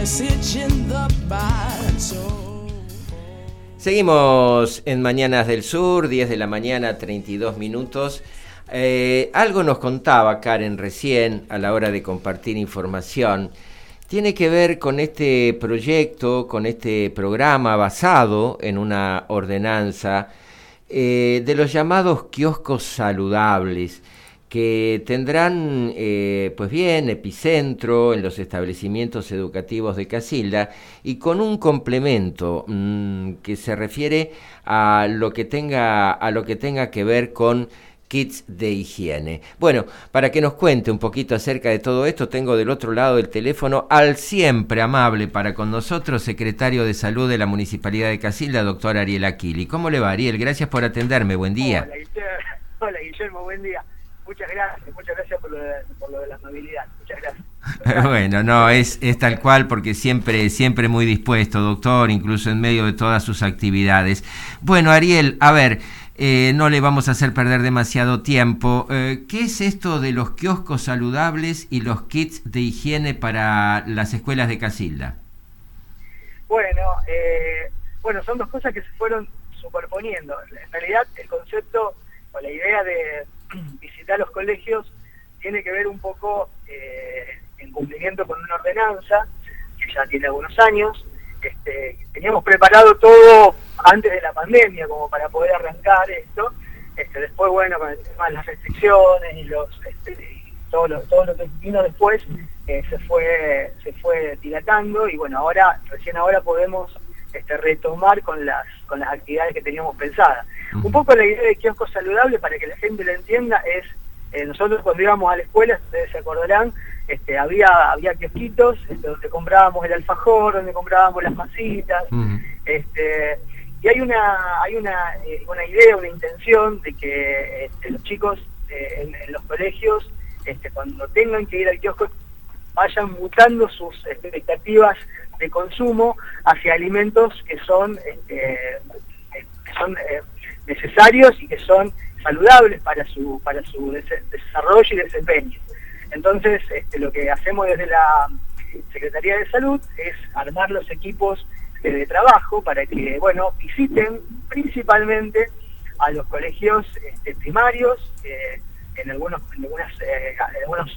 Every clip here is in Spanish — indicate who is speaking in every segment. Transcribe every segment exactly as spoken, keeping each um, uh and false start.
Speaker 1: Seguimos en Mañanas del Sur, diez de la mañana, treinta y dos minutos. Eh, algo nos contaba Karen recién a la hora de compartir información. Tiene que ver con este proyecto, con este programa basado en una ordenanza eh, de los llamados kioscos saludables, que tendrán, eh, pues bien, epicentro en los establecimientos educativos de Casilda y con un complemento mmm, que se refiere a lo que tenga, a lo que tenga que ver con kits de higiene. Bueno, para que nos cuente un poquito acerca de todo esto, tengo del otro lado del teléfono al siempre amable para con nosotros, secretario de Salud de la Municipalidad de Casilda, doctor Ariel Aquili. ¿Cómo le va, Ariel? Gracias por atenderme, buen día.
Speaker 2: Hola, Guillermo, Hola, Guillermo buen día. Muchas gracias, muchas gracias por lo de, por lo de la amabilidad. Muchas gracias.
Speaker 1: Bueno, no, es, es tal cual porque siempre, siempre muy dispuesto, doctor, incluso en medio de todas sus actividades. Bueno, Ariel, a ver, eh, no le vamos a hacer perder demasiado tiempo. Eh, ¿Qué es esto de los kioscos saludables y los kits de higiene para las escuelas de Casilda?
Speaker 2: Bueno, eh, bueno, son dos cosas que se fueron superponiendo. En realidad, el concepto o la idea de visitar los colegios tiene que ver un poco eh, en cumplimiento con una ordenanza que ya tiene algunos años. Este, teníamos preparado todo antes de la pandemia como para poder arrancar esto. Este, después, bueno, con el tema de las restricciones y los este, y todo, lo, todo lo que vino después eh, se fue se fue dilatando y bueno, ahora recién ahora podemos este, retomar con las con las actividades que teníamos pensadas. Un poco la idea de kiosco saludable, para que la gente lo entienda, es, eh, nosotros cuando íbamos a la escuela, ustedes se acordarán, este, había había kiosquitos este, donde comprábamos el alfajor, donde comprábamos las masitas, uh-huh. este, y hay una hay una, eh, una idea, una intención de que este, los chicos eh, en, en los colegios, este, cuando tengan que ir al kiosco, vayan mutando sus expectativas de consumo hacia alimentos que son, este, que son eh, necesarios y que son saludables para su para su des- desarrollo y desempeño. Entonces, este, lo que hacemos desde la Secretaría de Salud es armar los equipos de, de trabajo para que, bueno, visiten principalmente a los colegios este, primarios, eh, en algunos en algunas eh, en algunos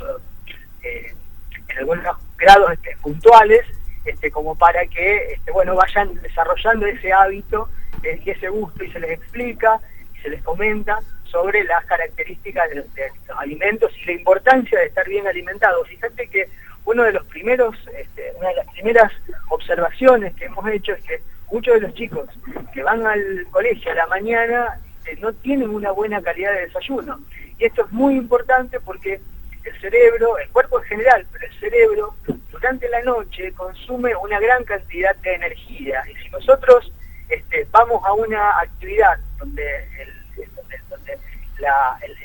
Speaker 2: eh, en algunos grados este, puntuales, este, como para que este, bueno, vayan desarrollando ese hábito y ese gusto, y se les explica y se les comenta sobre las características de los, de los alimentos y la importancia de estar bien alimentados. Fíjate que uno de los primeros, este, una de las primeras observaciones que hemos hecho es que muchos de los chicos que van al colegio a la mañana eh, no tienen una buena calidad de desayuno. Y esto es muy importante porque el cerebro, el cuerpo en general, pero el cerebro durante la noche consume una gran cantidad de energía. Y si nosotros este, vamos a una actividad donde el, donde, donde la, el,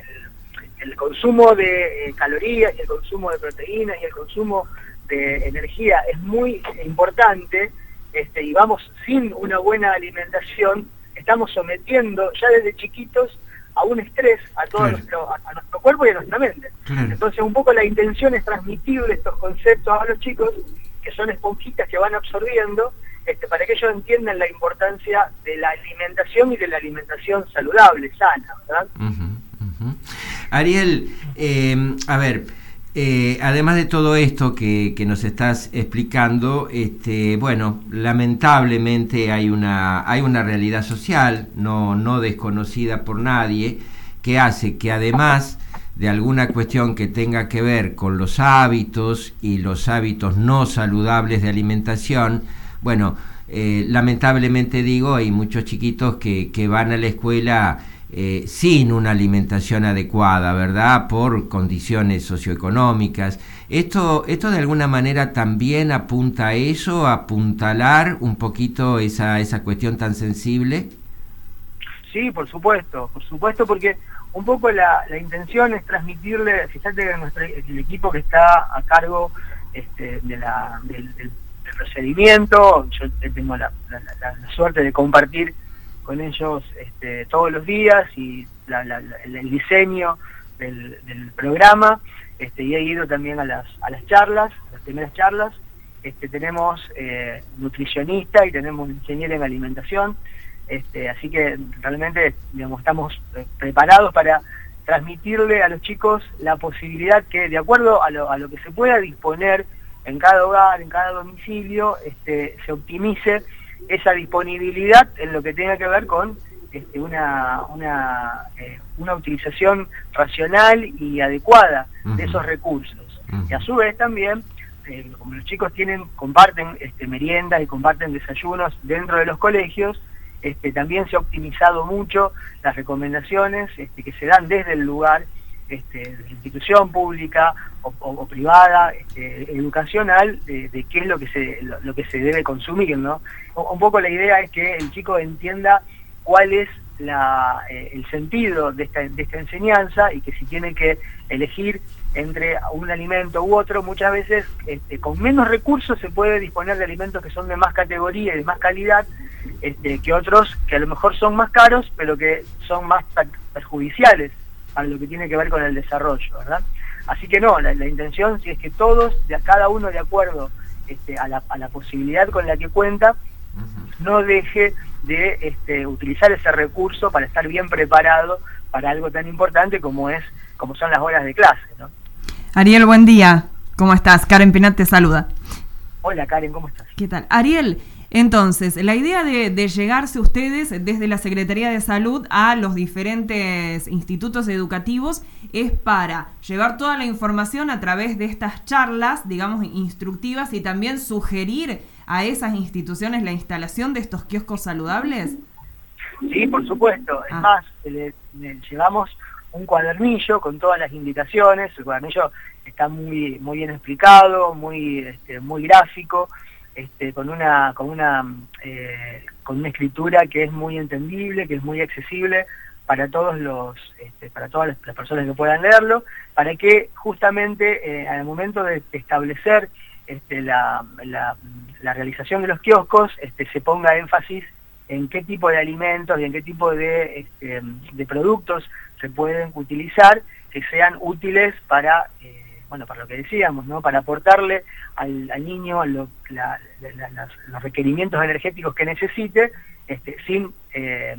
Speaker 2: el, el consumo de eh, calorías y el consumo de proteínas y el consumo de energía es muy importante, este, y vamos sin una buena alimentación, estamos sometiendo ya desde chiquitos a un estrés a todo claro. nuestro, a, a nuestro cuerpo y a nuestra mente. Claro. Entonces un poco la intención es transmitirle estos conceptos a los chicos, que son esponjitas que van absorbiendo, este, para que ellos entiendan la importancia de la alimentación y de la alimentación saludable, sana, ¿verdad?
Speaker 1: Uh-huh, uh-huh. Ariel, eh, a ver, eh, además de todo esto que, que nos estás explicando, este, bueno, lamentablemente hay una, hay una realidad social, no, no desconocida por nadie, que hace que además de alguna cuestión que tenga que ver con los hábitos y los hábitos no saludables de alimentación, bueno, eh, lamentablemente digo, hay muchos chiquitos que, que van a la escuela eh, sin una alimentación adecuada, ¿verdad? Por condiciones socioeconómicas. Esto, esto de alguna manera también apunta a eso, a apuntalar un poquito esa, esa cuestión tan sensible.
Speaker 2: Sí, por supuesto, por supuesto, porque un poco la, la intención es transmitirle, fíjate que nuestro, el equipo que está a cargo este, de la, del, del, del procedimiento, yo tengo la, la, la, la suerte de compartir con ellos este, todos los días y la, la, la, el diseño del, del programa, este, y he ido también a las, a las charlas, las primeras charlas, este, tenemos eh, nutricionista y tenemos ingeniero en alimentación, este, así que realmente, digamos, estamos eh, preparados para transmitirle a los chicos la posibilidad que, de acuerdo a lo, a lo que se pueda disponer en cada hogar, en cada domicilio, este, se optimice esa disponibilidad en lo que tenga que ver con este, una, una, eh, una utilización racional y adecuada uh-huh. de esos recursos. Uh-huh. Y a su vez también, eh, como los chicos tienen, comparten este, meriendas y comparten desayunos dentro de los colegios, este, también se ha optimizado mucho las recomendaciones este, que se dan desde el lugar, este, de la institución pública o, o, o privada, este, educacional, de, de qué es lo que se lo, lo que se debe consumir, ¿no? Un poco la idea es que el chico entienda cuál es la, eh, el sentido de esta, de esta enseñanza, y que si tiene que elegir entre un alimento u otro, muchas veces este, con menos recursos se puede disponer de alimentos que son de más categoría y de más calidad este, que otros que a lo mejor son más caros, pero que son más perjudiciales a lo que tiene que ver con el desarrollo, ¿verdad? Así que no, la, la intención si es que todos, de, cada uno de acuerdo este, a, la, a la posibilidad con la que cuenta, no deje de este, utilizar ese recurso para estar bien preparado para algo tan importante como es como son las horas de clase, ¿no?
Speaker 3: Ariel, buen día. ¿Cómo estás? Karen Pinat te saluda.
Speaker 2: Hola Karen, ¿cómo estás?
Speaker 3: ¿Qué tal? Ariel, entonces, la idea de, de llegarse ustedes desde la Secretaría de Salud a los diferentes institutos educativos es para llevar toda la información a través de estas charlas, digamos, instructivas, y también sugerir a esas instituciones la instalación de estos kioscos saludables.
Speaker 2: Sí, por supuesto. Es
Speaker 3: ah.
Speaker 2: más, le, le llevamos un cuadernillo con todas las indicaciones. El cuadernillo está muy muy bien explicado, muy este, muy gráfico, este, con una con una eh, con una escritura que es muy entendible, que es muy accesible para todos los este, para todas las, las personas que puedan leerlo, para que justamente eh, al momento de establecer este, la, la, la realización de los kioscos este, se ponga énfasis en qué tipo de alimentos y en qué tipo de, este, de productos se pueden utilizar que sean útiles para, eh, bueno, para lo que decíamos, ¿no? Para aportarle al, al niño lo, la, la, la, los requerimientos energéticos que necesite, este, sin eh,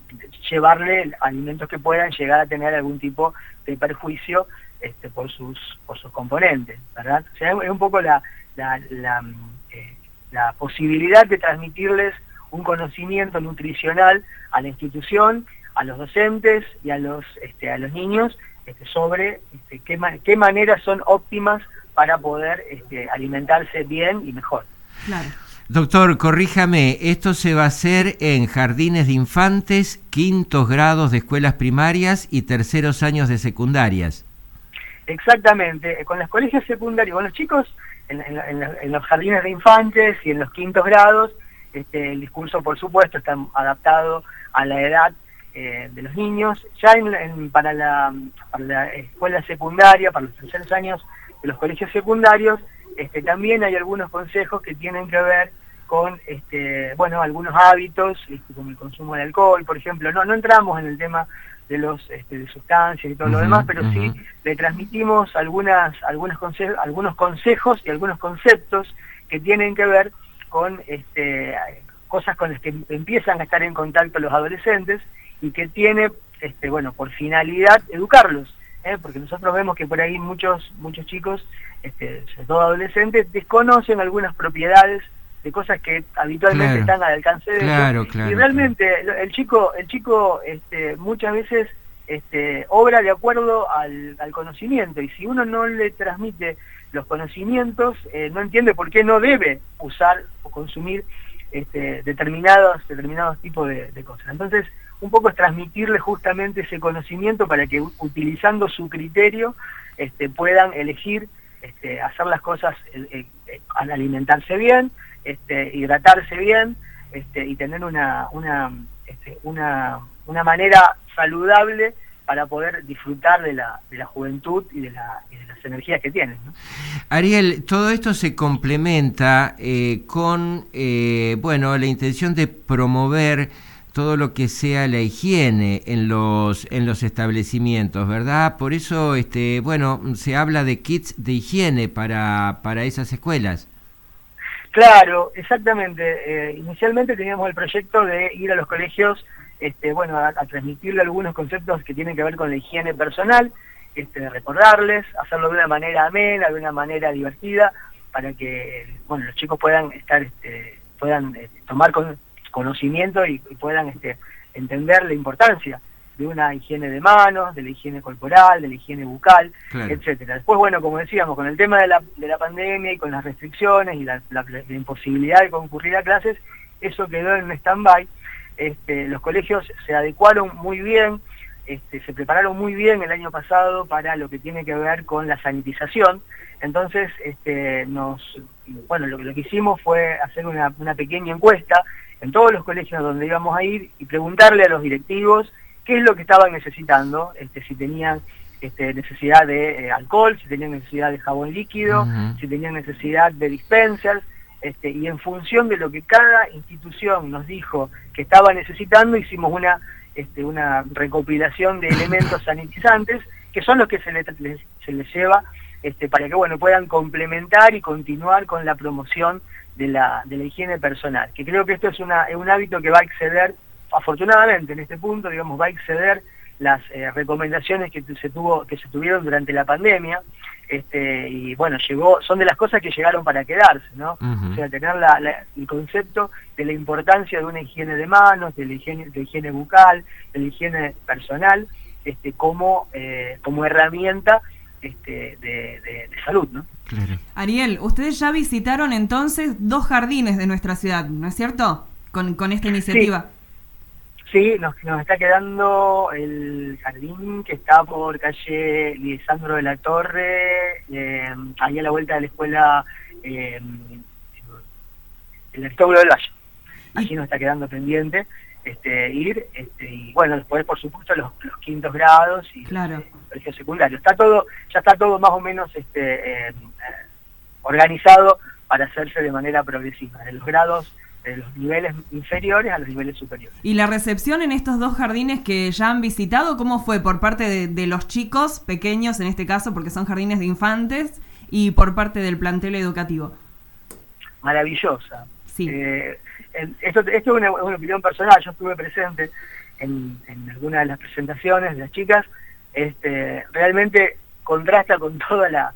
Speaker 2: llevarle alimentos que puedan llegar a tener algún tipo de perjuicio este, por sus por sus componentes, ¿verdad? O sea, es un poco la, la, la, eh, la posibilidad de transmitirles un conocimiento nutricional a la institución, a los docentes y a los este, a los niños este, sobre este, qué, ma qué maneras son óptimas para poder este, alimentarse bien y mejor.
Speaker 3: Claro.
Speaker 1: Doctor, corríjame, esto se va a hacer en jardines de infantes, quintos grados de escuelas primarias y terceros años de secundarias.
Speaker 2: Exactamente, con los colegios secundarios, con los chicos en, en, en, en los jardines de infantes y en los quintos grados. Este, el discurso, por supuesto, está adaptado a la edad eh, de los niños. Ya en, en, para, la, para la escuela secundaria, para los terceros años de los colegios secundarios, este, también hay algunos consejos que tienen que ver con este, bueno, algunos hábitos, este, como el consumo de alcohol, por ejemplo. No, no entramos en el tema de los este, de sustancias y todo uh-huh, lo demás, pero uh-huh. sí le transmitimos algunas, algunos, conse algunos consejos y algunos conceptos que tienen que ver con este, cosas con las que empiezan a estar en contacto los adolescentes y que tiene, este, bueno, por finalidad educarlos, ¿eh? Porque nosotros vemos que por ahí muchos muchos chicos, este, sobre todo adolescentes, desconocen algunas propiedades de cosas que habitualmente claro, están al alcance de
Speaker 1: claro,
Speaker 2: ellos.
Speaker 1: Claro,
Speaker 2: y realmente
Speaker 1: claro.
Speaker 2: el chico, el chico este, muchas veces este, obra de acuerdo al, al conocimiento, y si uno no le transmite los conocimientos, eh, no entiende por qué no debe usar o consumir este, determinados, determinados tipos de, de cosas. Entonces, un poco es transmitirle justamente ese conocimiento para que utilizando su criterio este, puedan elegir este, hacer las cosas, el, el, el, al alimentarse bien, este, hidratarse bien este, y tener una, una, este, una, una manera saludable para poder disfrutar de la, de la juventud y de, la, y de las energías que tienen, ¿no?
Speaker 1: Ariel, todo esto se complementa eh, con eh, bueno, la intención de promover todo lo que sea la higiene en los en los establecimientos, ¿verdad? Por eso este bueno, se habla de kits de higiene para, para esas escuelas.
Speaker 2: Claro, exactamente. Eh, inicialmente teníamos el proyecto de ir a los colegios, este, bueno, a, a transmitirle algunos conceptos que tienen que ver con la higiene personal, este, de recordarles, hacerlo de una manera amena, de una manera divertida, para que, bueno, los chicos puedan estar, este, puedan eh, tomar con, conocimiento y, y puedan este, entender la importancia de una higiene de manos, de la higiene corporal, de la higiene bucal, claro, etcétera. Después, bueno, como decíamos, con el tema de la, de la pandemia y con las restricciones y la, la, la imposibilidad de concurrir a clases, eso quedó en stand-by. Este, los colegios se adecuaron muy bien, este, se prepararon muy bien el año pasado para lo que tiene que ver con la sanitización. Entonces, este, nos, bueno, lo, lo que hicimos fue hacer una, una pequeña encuesta en todos los colegios donde íbamos a ir y preguntarle a los directivos qué es lo que estaban necesitando, este, si tenían este, necesidad de eh, alcohol, si tenían necesidad de jabón líquido, uh-huh, si tenían necesidad de dispensers, este, y en función de lo que cada institución nos dijo que estaba necesitando, hicimos una, este, una recopilación de elementos sanitizantes, que son los que se les, les, se les lleva este, para que bueno, puedan complementar y continuar con la promoción de la, de la higiene personal, que creo que esto es, una, es un hábito que va a exceder, afortunadamente en este punto, digamos, va a exceder las eh, recomendaciones que se tuvo que se tuvieron durante la pandemia, este, y bueno, llegó, son de las cosas que llegaron para quedarse, ¿no? Uh-huh. O sea, tener la, la, el concepto de la importancia de una higiene de manos, de la higiene, de la higiene bucal, de la higiene personal, este, como, eh, como herramienta este, de, de, de salud, ¿no?
Speaker 3: Claro. Ariel, ustedes ya visitaron entonces dos jardines de nuestra ciudad, ¿no es cierto? Con, con esta iniciativa.
Speaker 2: Sí. Sí, nos, nos está quedando el jardín que está por calle Lisandro de la Torre, eh, ahí a la vuelta de la escuela, eh, el Rectángulo del Valle. Allí nos está quedando pendiente este, ir, este, y bueno, después por supuesto los, los quintos grados y claro, el colegio secundario. Está todo, ya está todo más o menos este, eh, organizado para hacerse de manera progresiva, de los grados, de los niveles inferiores a los niveles superiores.
Speaker 3: ¿Y la recepción en estos dos jardines que ya han visitado, cómo fue por parte de, de los chicos pequeños, en este caso, porque son jardines de infantes, y por parte del plantel educativo?
Speaker 2: Maravillosa.
Speaker 3: Sí.
Speaker 2: Eh, esto, esto es una, una opinión personal. Yo estuve presente en, en alguna de las presentaciones de las chicas. Este, realmente contrasta con toda la,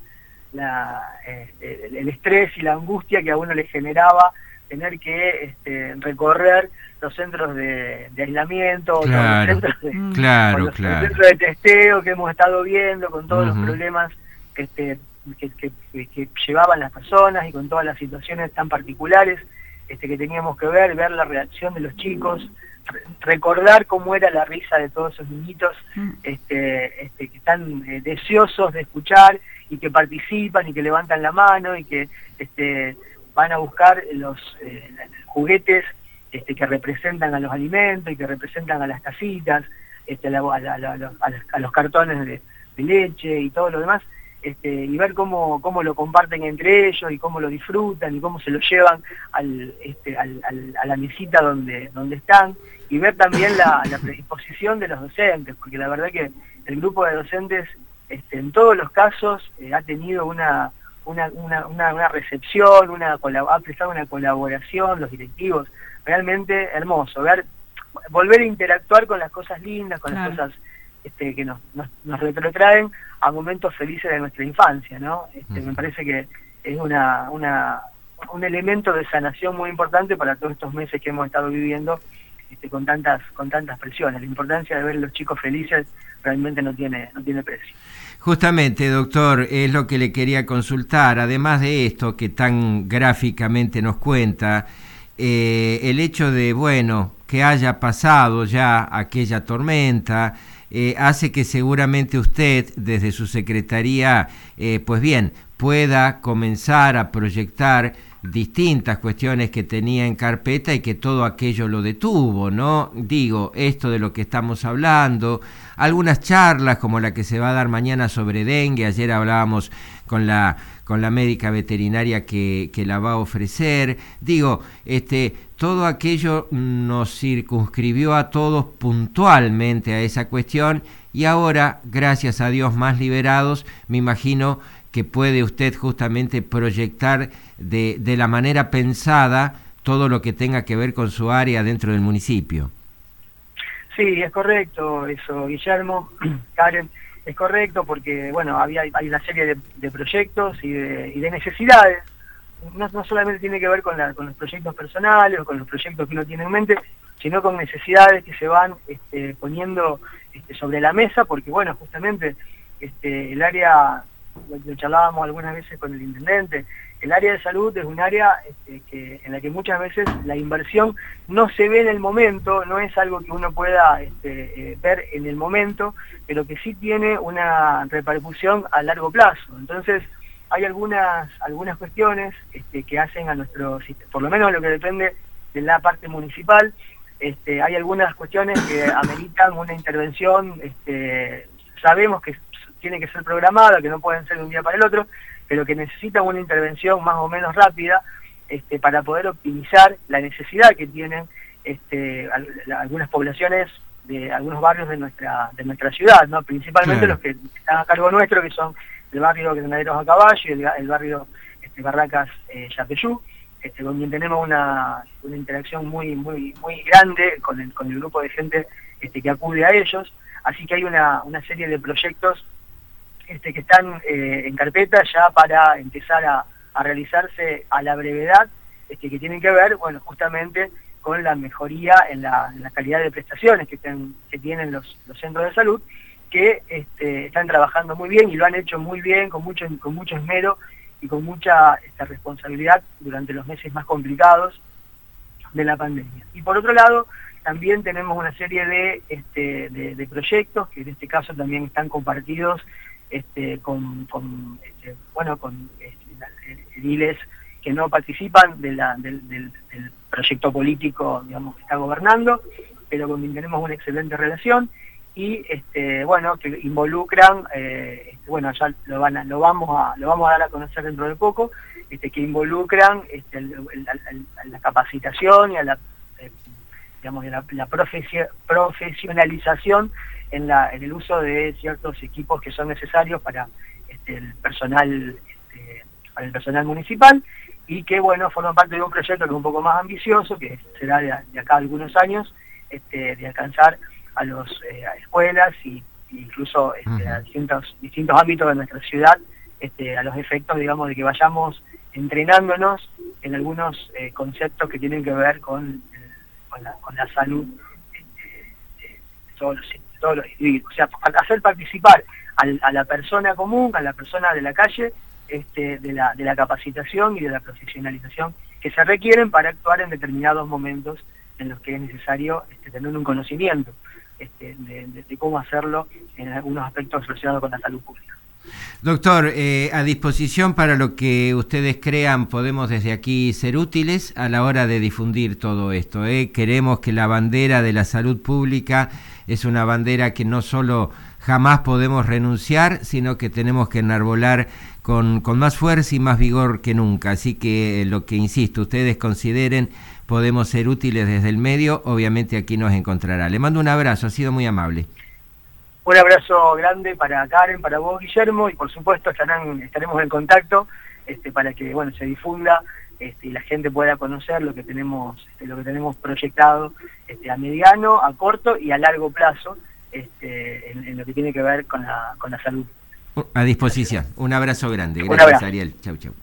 Speaker 2: la este, el estrés y la angustia que a uno le generaba tener que este, recorrer los centros de, de aislamiento,
Speaker 1: claro,
Speaker 2: los centros de,
Speaker 1: claro,
Speaker 2: los
Speaker 1: claro.
Speaker 2: centros de testeo que hemos estado viendo, con todos uh-huh, los problemas este, que, que, que llevaban las personas y con todas las situaciones tan particulares este, que teníamos que ver, ver la reacción de los chicos, re recordar cómo era la risa de todos esos niñitos uh-huh, este, este, que están eh, deseosos de escuchar y que participan y que levantan la mano y que este, van a buscar los eh, juguetes este, que representan a los alimentos y que representan a las tacitas, este, a, la, a, la, a, la, a, los, a los cartones de, de leche y todo lo demás, este, y ver cómo, cómo lo comparten entre ellos y cómo lo disfrutan y cómo se lo llevan al, este, al, al, a la mesita donde, donde están, y ver también la, la predisposición de los docentes, porque la verdad que el grupo de docentes este, en todos los casos eh, ha tenido una Una, una, una, una recepción, una ha prestado una colaboración, los directivos, realmente hermoso, ver, volver a interactuar con las cosas lindas, con claro, las cosas este, que nos, nos, nos retrotraen a momentos felices de nuestra infancia, ¿no? Este, uh-huh. Me parece que es una, una, un elemento de sanación muy importante para todos estos meses que hemos estado viviendo este, con tantas, con tantas presiones. La importancia de ver a los chicos felices realmente no tiene, no tiene precio.
Speaker 1: Justamente, doctor, es lo que le quería consultar. Además de esto que tan gráficamente nos cuenta, eh, el hecho de, bueno, que haya pasado ya aquella tormenta, eh, hace que seguramente usted, desde su secretaría, eh, pues bien, pueda comenzar a proyectar distintas cuestiones que tenía en carpeta y que todo aquello lo detuvo, ¿no? Digo, esto de lo que estamos hablando, algunas charlas como la que se va a dar mañana sobre dengue, ayer hablábamos con la con la médica veterinaria que, que la va a ofrecer, digo, este, todo aquello nos circunscribió a todos puntualmente a esa cuestión y ahora, gracias a Dios, más liberados, me imagino que puede usted justamente proyectar de, de la manera pensada todo lo que tenga que ver con su área dentro del municipio.
Speaker 2: Sí, es correcto eso, Guillermo, Karen, es correcto porque, bueno, había hay una serie de, de proyectos y de, y de necesidades. No, no solamente tiene que ver con, la, con los proyectos personales o con los proyectos que uno tiene en mente, sino con necesidades que se van este, poniendo este, sobre la mesa, porque, bueno, justamente este, el área, lo charlábamos algunas veces con el intendente, el área de salud es un área este, que, en la que muchas veces la inversión no se ve en el momento, no es algo que uno pueda este, eh, ver en el momento, pero que sí tiene una repercusión a largo plazo. Entonces, hay algunas algunas cuestiones este, que hacen a nuestro sistema, por lo menos lo que depende de la parte municipal, este, hay algunas cuestiones que ameritan una intervención, este, sabemos que tiene que ser programada, que no pueden ser de un día para el otro, pero que necesitan una intervención más o menos rápida este, para poder optimizar la necesidad que tienen este, algunas poblaciones de algunos barrios de nuestra de nuestra ciudad, ¿no? Principalmente claro. Los que están a cargo nuestro, que son el barrio Granaderos a Caballo y el, el barrio este, Barracas eh, Yapeyú, este, donde tenemos una, una interacción muy muy muy grande con el, con el grupo de gente este, que acude a ellos, así que hay una, una serie de proyectos este, que están eh, en carpeta ya para empezar a, a realizarse a la brevedad, este, que tienen que ver, bueno, justamente con la mejoría en la, en la calidad de prestaciones que, ten, que tienen los, los centros de salud, que este, están trabajando muy bien y lo han hecho muy bien, con mucho, con mucho esmero y con mucha esta, responsabilidad durante los meses más complicados de la pandemia. Y por otro lado, también tenemos una serie de, este, de, de proyectos que en este caso también están compartidos este, con, con, este, bueno, con este, ediles que no participan de la, del, del, del proyecto político, digamos, que está gobernando, pero con quien tenemos una excelente relación y este, bueno, que involucran, eh, este, bueno, ya lo van a, lo vamos a, lo vamos a dar a conocer dentro de poco, este, que involucran este, el, el, el, la capacitación y a la, eh, digamos, la, la profesionalización en, la, en el uso de ciertos equipos que son necesarios para este, el personal, este, para el personal municipal, y que, bueno, forman parte de un proyecto que es un poco más ambicioso, que será de, de acá a algunos años, este, de alcanzar a las eh, escuelas y incluso este, uh-huh. a distintos, distintos ámbitos de nuestra ciudad, este, a los efectos, digamos, de que vayamos entrenándonos en algunos eh, conceptos que tienen que ver con, eh, con, la, con la salud este, de todos los, todos los individuos. O sea, hacer participar al, a la persona común, a la persona de la calle, Este, de, la, de la capacitación y de la profesionalización que se requieren para actuar en determinados momentos en los que es necesario este, tener un conocimiento este, de, de, de cómo hacerlo en algunos aspectos relacionados con la salud pública.
Speaker 1: Doctor, eh, a disposición para lo que ustedes crean, podemos desde aquí ser útiles a la hora de difundir todo esto. ¿eh? Queremos que la bandera de la salud pública es una bandera que no solo jamás podemos renunciar, sino que tenemos que enarbolar con, con más fuerza y más vigor que nunca. Así que eh, lo que, insisto, ustedes consideren podemos ser útiles desde el medio, obviamente aquí nos encontrará. Le mando un abrazo, ha sido muy amable.
Speaker 2: Un abrazo grande para Karen, para vos, Guillermo, y por supuesto estarán, estaremos en contacto este, para que bueno se difunda este, y la gente pueda conocer lo que tenemos, este, lo que tenemos proyectado este, a mediano, a corto y a largo plazo este, en, en lo que tiene que ver con la, con la salud.
Speaker 1: A disposición. Un abrazo grande.
Speaker 2: Gracias,
Speaker 1: Gracias, Ariel. Chau, chau.